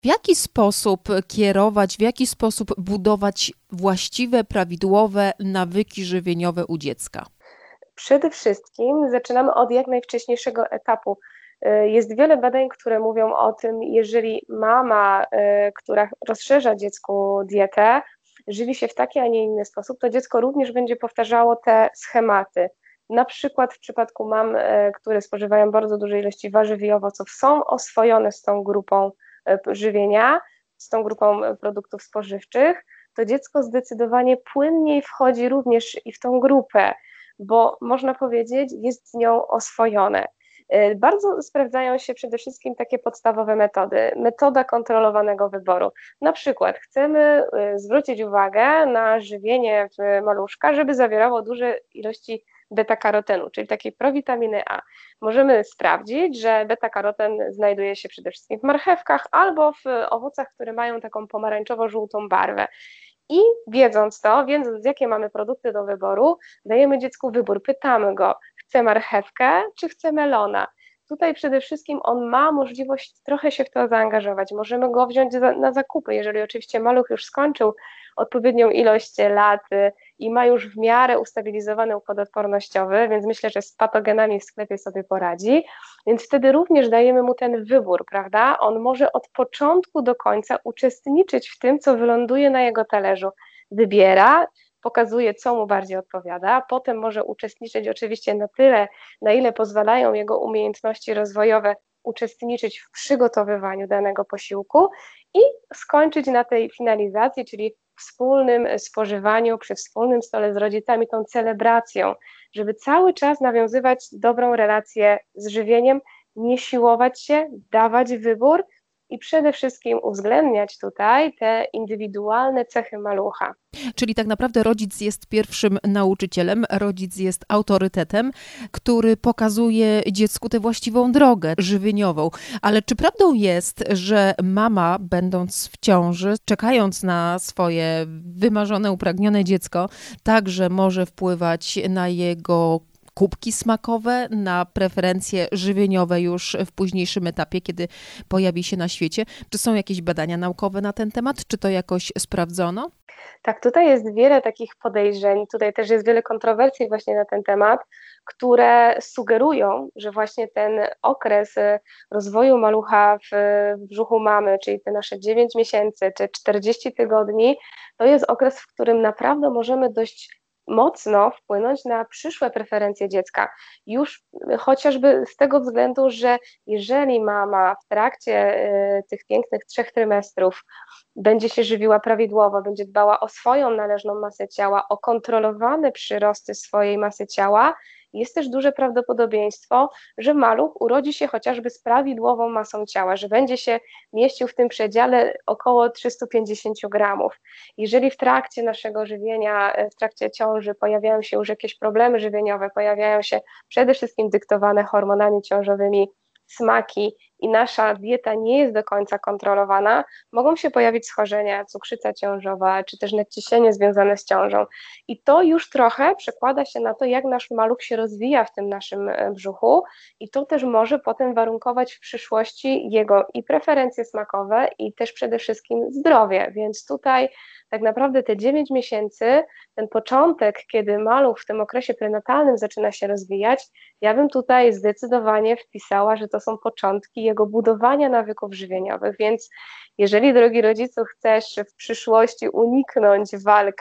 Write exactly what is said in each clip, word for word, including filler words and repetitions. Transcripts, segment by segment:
W jaki sposób kierować, w jaki sposób budować właściwe, prawidłowe nawyki żywieniowe u dziecka? Przede wszystkim zaczynamy od jak najwcześniejszego etapu. Y, Jest wiele badań, które mówią o tym, jeżeli mama, y, która rozszerza dziecku dietę, żywi się w taki, a nie inny sposób, to dziecko również będzie powtarzało te schematy. Na przykład w przypadku mam, y, które spożywają bardzo duże ilości warzyw i owoców, są oswojone z tą grupą y, żywienia, z tą grupą y, produktów spożywczych, to dziecko zdecydowanie płynniej wchodzi również i w tą grupę, bo można powiedzieć, jest z nią oswojone. Y, Bardzo sprawdzają się przede wszystkim takie podstawowe metody. Metoda kontrolowanego wyboru. Na przykład chcemy y, zwrócić uwagę na żywienie w maluszka, żeby zawierało duże ilości beta-karotenu, czyli takiej prowitaminy A. Możemy sprawdzić, że beta-karoten znajduje się przede wszystkim w marchewkach albo w owocach, które mają taką pomarańczowo-żółtą barwę. I wiedząc to, wiedząc jakie mamy produkty do wyboru, dajemy dziecku wybór, pytamy go, chce marchewkę czy chce melona. Tutaj przede wszystkim on ma możliwość trochę się w to zaangażować. Możemy go wziąć za, na zakupy, jeżeli oczywiście maluch już skończył odpowiednią ilość lat y, i ma już w miarę ustabilizowany układ odpornościowy, więc myślę, że z patogenami w sklepie sobie poradzi, więc wtedy również dajemy mu ten wybór, prawda? On może od początku do końca uczestniczyć w tym, co wyląduje na jego talerzu. Wybiera, pokazuje, co mu bardziej odpowiada, potem może uczestniczyć oczywiście na tyle, na ile pozwalają jego umiejętności rozwojowe, uczestniczyć w przygotowywaniu danego posiłku i skończyć na tej finalizacji, czyli wspólnym spożywaniu, przy wspólnym stole z rodzicami, tą celebracją, żeby cały czas nawiązywać dobrą relację z żywieniem, nie siłować się, dawać wybór i przede wszystkim uwzględniać tutaj te indywidualne cechy malucha. Czyli tak naprawdę rodzic jest pierwszym nauczycielem, rodzic jest autorytetem, który pokazuje dziecku tę właściwą drogę żywieniową. Ale czy prawdą jest, że mama, będąc w ciąży, czekając na swoje wymarzone, upragnione dziecko, także może wpływać na jego kubki smakowe, na preferencje żywieniowe już w późniejszym etapie, kiedy pojawi się na świecie? Czy są jakieś badania naukowe na ten temat? Czy to jakoś sprawdzono? Tak, tutaj jest wiele takich podejrzeń, tutaj też jest wiele kontrowersji właśnie na ten temat, które sugerują, że właśnie ten okres y, rozwoju malucha w, w brzuchu mamy, czyli te nasze dziewięć miesięcy czy czterdzieści tygodni, to jest okres, w którym naprawdę możemy dość mocno wpłynąć na przyszłe preferencje dziecka. Już chociażby z tego względu, że jeżeli mama w trakcie y, tych pięknych trzech trymestrów będzie się żywiła prawidłowo, będzie dbała o swoją należną masę ciała, o kontrolowane przyrosty swojej masy ciała, jest też duże prawdopodobieństwo, że maluch urodzi się chociażby z prawidłową masą ciała, że będzie się mieścił w tym przedziale około trzysta pięćdziesiąt gramów. Jeżeli w trakcie naszego żywienia, w trakcie ciąży pojawiają się już jakieś problemy żywieniowe, pojawiają się przede wszystkim dyktowane hormonami ciążowymi smaki i nasza dieta nie jest do końca kontrolowana, mogą się pojawić schorzenia, cukrzyca ciążowa, czy też nadciśnienie związane z ciążą. I to już trochę przekłada się na to, jak nasz maluch się rozwija w tym naszym e, brzuchu i to też może potem warunkować w przyszłości jego i preferencje smakowe i też przede wszystkim zdrowie, więc tutaj tak naprawdę te dziewięć miesięcy, ten początek, kiedy maluch w tym okresie prenatalnym zaczyna się rozwijać, ja bym tutaj zdecydowanie wpisała, że to są początki jego budowania nawyków żywieniowych, więc jeżeli, drogi rodzicu, chcesz w przyszłości uniknąć walk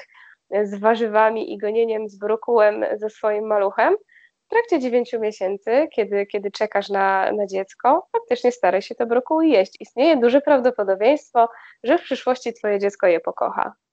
z warzywami i gonieniem z brokułem ze swoim maluchem, w trakcie dziewięciu miesięcy, kiedy, kiedy czekasz na, na dziecko, faktycznie staraj się to brokuły jeść. Istnieje duże prawdopodobieństwo, że w przyszłości twoje dziecko je pokocha.